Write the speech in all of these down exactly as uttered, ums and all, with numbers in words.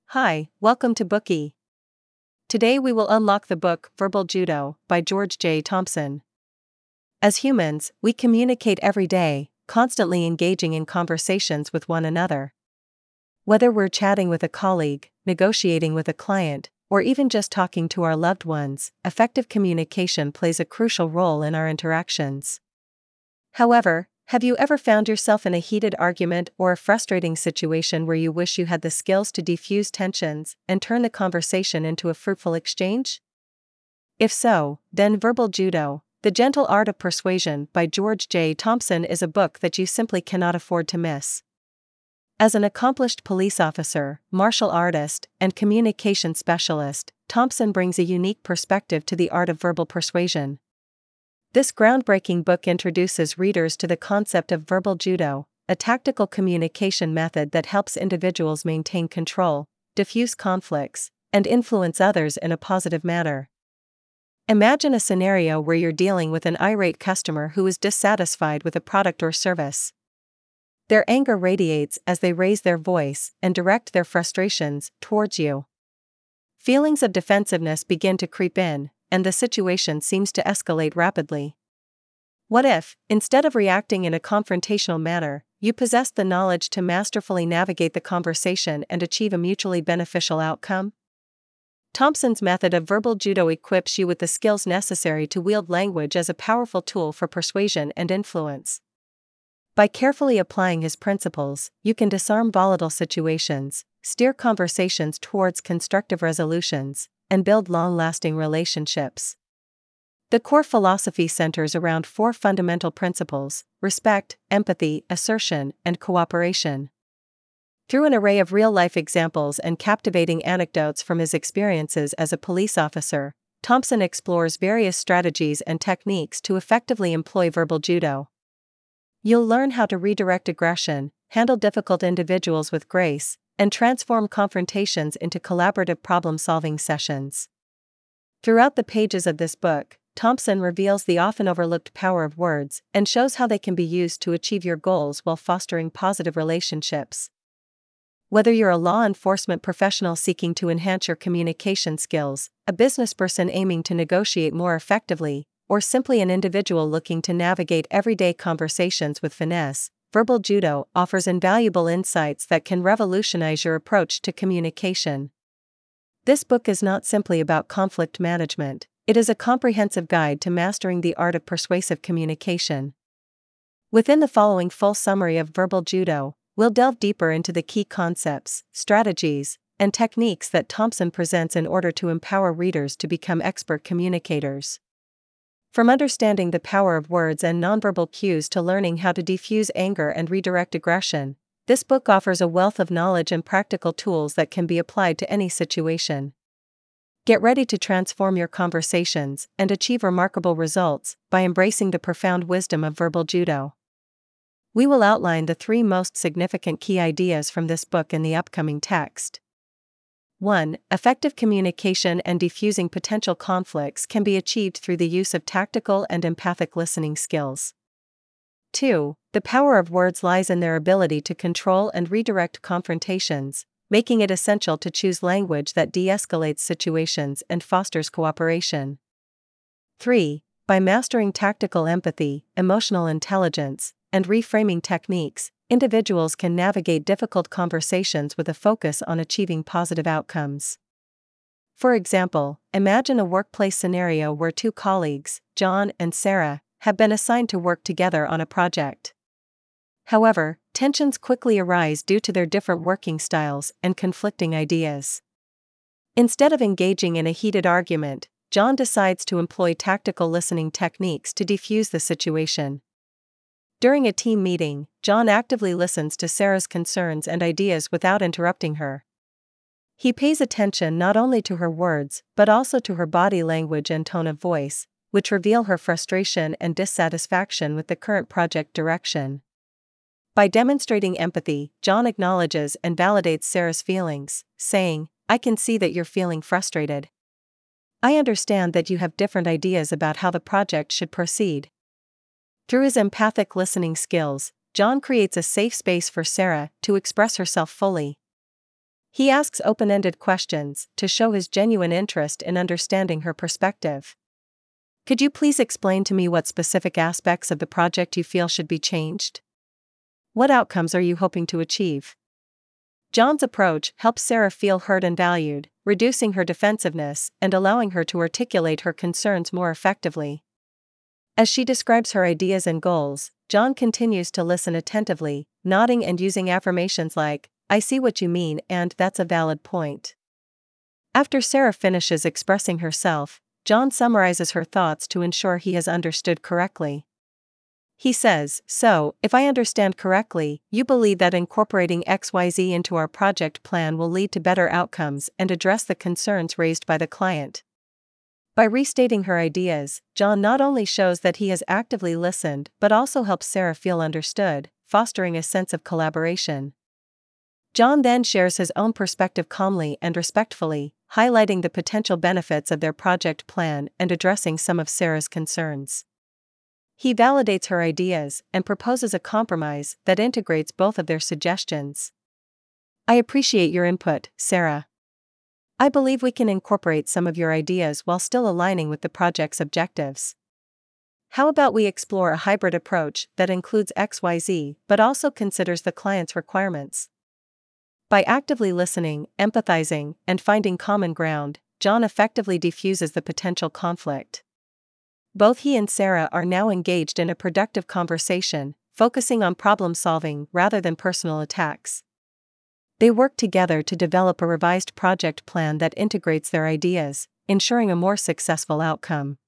Hi, welcome to Bookie. Today we will unlock the book Verbal Judo by George J. Thompson. As humans, we communicate every day, constantly engaging in conversations with one another. Whether we're chatting with a colleague, negotiating with a client, or even just talking to our loved ones, effective communication plays a crucial role in our interactions. However, have you ever found yourself in a heated argument or a frustrating situation where you wish you had the skills to defuse tensions and turn the conversation into a fruitful exchange? If so, then Verbal Judo, The Gentle Art of Persuasion by George J. Thompson is a book that you simply cannot afford to miss. As an accomplished police officer, martial artist, and communication specialist, Thompson brings a unique perspective to the art of verbal persuasion. This groundbreaking book introduces readers to the concept of verbal judo, a tactical communication method that helps individuals maintain control, diffuse conflicts, and influence others in a positive manner. Imagine a scenario where you're dealing with an irate customer who is dissatisfied with a product or service. Their anger radiates as they raise their voice and direct their frustrations towards you. Feelings of defensiveness begin to creep in, and the situation seems to escalate rapidly. What if, instead of reacting in a confrontational manner, you possessed the knowledge to masterfully navigate the conversation and achieve a mutually beneficial outcome? Thompson's method of verbal judo equips you with the skills necessary to wield language as a powerful tool for persuasion and influence. By carefully applying his principles, you can disarm volatile situations, steer conversations towards constructive resolutions, and build long-lasting relationships. The core philosophy centers around four fundamental principles: respect, empathy, assertion, and cooperation. Through an array of real-life examples and captivating anecdotes from his experiences as a police officer, Thompson explores various strategies and techniques to effectively employ verbal judo. You'll learn how to redirect aggression, handle difficult individuals with grace, and transform confrontations into collaborative problem-solving sessions. Throughout the pages of this book, Thompson reveals the often overlooked power of words and shows how they can be used to achieve your goals while fostering positive relationships. Whether you're a law enforcement professional seeking to enhance your communication skills, a businessperson aiming to negotiate more effectively, or simply an individual looking to navigate everyday conversations with finesse, Verbal Judo offers invaluable insights that can revolutionize your approach to communication. This book is not simply about conflict management, it is a comprehensive guide to mastering the art of persuasive communication. Within the following full summary of Verbal Judo, we'll delve deeper into the key concepts, strategies, and techniques that Thompson presents in order to empower readers to become expert communicators. From understanding the power of words and nonverbal cues to learning how to defuse anger and redirect aggression, this book offers a wealth of knowledge and practical tools that can be applied to any situation. Get ready to transform your conversations and achieve remarkable results by embracing the profound wisdom of verbal judo. We will outline the three most significant key ideas from this book in the upcoming text. one. Effective communication and diffusing potential conflicts can be achieved through the use of tactical and empathic listening skills. two. The power of words lies in their ability to control and redirect confrontations, making it essential to choose language that de-escalates situations and fosters cooperation. three. By mastering tactical empathy, emotional intelligence, and reframing techniques, individuals can navigate difficult conversations with a focus on achieving positive outcomes. For example, imagine a workplace scenario where two colleagues, John and Sarah, have been assigned to work together on a project. However, tensions quickly arise due to their different working styles and conflicting ideas. Instead of engaging in a heated argument, John decides to employ tactical listening techniques to defuse the situation. During a team meeting, John actively listens to Sarah's concerns and ideas without interrupting her. He pays attention not only to her words but also to her body language and tone of voice, which reveal her frustration and dissatisfaction with the current project direction. By demonstrating empathy, John acknowledges and validates Sarah's feelings, saying, "I can see that you're feeling frustrated. I understand that you have different ideas about how the project should proceed." Through his empathic listening skills, John creates a safe space for Sarah to express herself fully. He asks open-ended questions to show his genuine interest in understanding her perspective. Could you please explain to me what specific aspects of the project you feel should be changed? What outcomes are you hoping to achieve? John's approach helps Sarah feel heard and valued, reducing her defensiveness and allowing her to articulate her concerns more effectively. As she describes her ideas and goals, John continues to listen attentively, nodding and using affirmations like, "I see what you mean and that's a valid point." After Sarah finishes expressing herself, John summarizes her thoughts to ensure he has understood correctly. He says, "So, if I understand correctly, you believe that incorporating X Y Z into our project plan will lead to better outcomes and address the concerns raised by the client." By restating her ideas, John not only shows that he has actively listened but also helps Sarah feel understood, fostering a sense of collaboration. John then shares his own perspective calmly and respectfully, highlighting the potential benefits of their project plan and addressing some of Sarah's concerns. He validates her ideas and proposes a compromise that integrates both of their suggestions. "I appreciate your input, Sarah. I believe we can incorporate some of your ideas while still aligning with the project's objectives. How about we explore a hybrid approach that includes X Y Z but also considers the client's requirements?" By actively listening, empathizing, and finding common ground, John effectively diffuses the potential conflict. Both he and Sarah are now engaged in a productive conversation, focusing on problem solving rather than personal attacks. They work together to develop a revised project plan that integrates their ideas, ensuring a more successful outcome.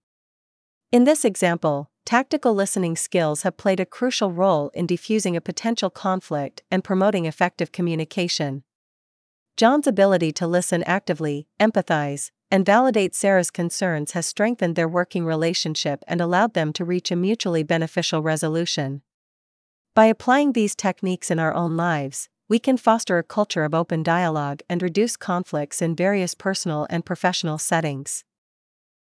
In this example, tactical listening skills have played a crucial role in diffusing a potential conflict and promoting effective communication. John's ability to listen actively, empathize, and validate Sarah's concerns has strengthened their working relationship and allowed them to reach a mutually beneficial resolution. By applying these techniques in our own lives, we can foster a culture of open dialogue and reduce conflicts in various personal and professional settings.